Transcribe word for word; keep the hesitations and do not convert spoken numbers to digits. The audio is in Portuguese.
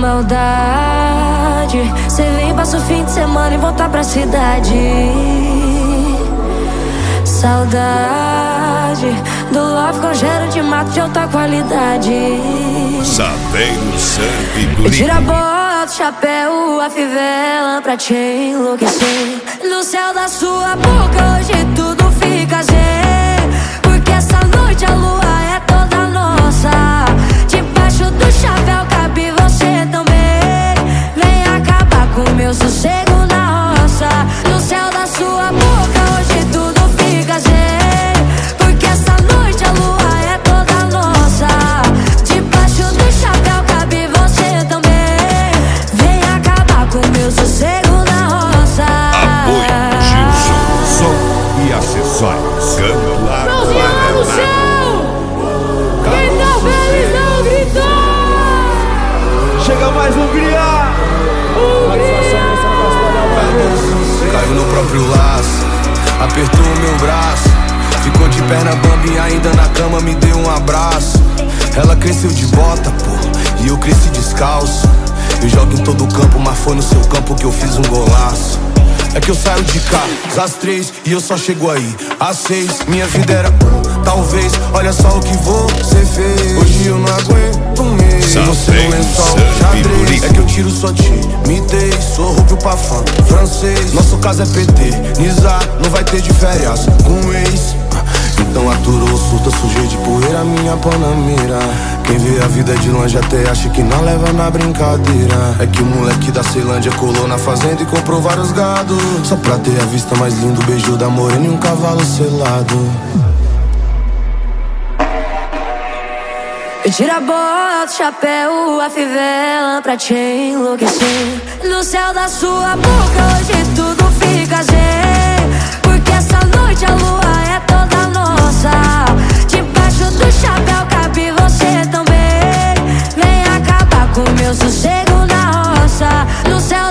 maldade. Cê vem, passa o fim de semana e volta pra cidade. Saudade do love com cheiro de mato de alta qualidade. Saveiro Surf. Tira a bota, chapéu, a fivela pra te enlouquecer. No céu da sua boca hoje tudo fica zen, porque essa noite a lua é toda nossa. Debaixo do chapéu cabe você também. Vem acabar com meu sossego na roça. No céu da sua boca hoje tudo fica zen, porque essa noite a lua é toda nossa. Debaixo do chapéu cabe você também. Vem acabar com meu sossego na roça. Apoio Gilson, som e acessórios. Canto Mãozinha lá no céu! Quem tá feliz não gritou! Chega mais um criar! Caiu no próprio laço, apertou o meu braço, ficou de perna bamba e ainda na cama me deu um abraço. Ela cresceu de bota, pô, e eu cresci descalço. Eu jogo em todo o campo, mas foi no seu campo que eu fiz um golaço. É que eu saio de casa às três e eu só chego aí às seis. Minha vida era um, talvez, olha só o que você fez. Hoje eu não aguento um mês, você no lençol xadrez. É que eu tiro sua timidez, sou rubro pra fã francês. Nosso caso é P T, Nizar, não vai ter de férias com ex. Então aturou, surta, sujei de poeira minha panamira. Quem vê a vida de longe até acha que não leva na brincadeira. É que o moleque da Ceilândia colou na fazenda e comprou vários gados, só pra ter a vista mais linda, o beijo da morena e um cavalo selado. Tira a bota, chapéu, a fivela pra te enlouquecer. No céu da sua boca hoje tudo fica zen, porque essa noite a lua é toda nossa. Debaixo do chapéu cabe você também. Vem acabar com meu sossego na roça. No céu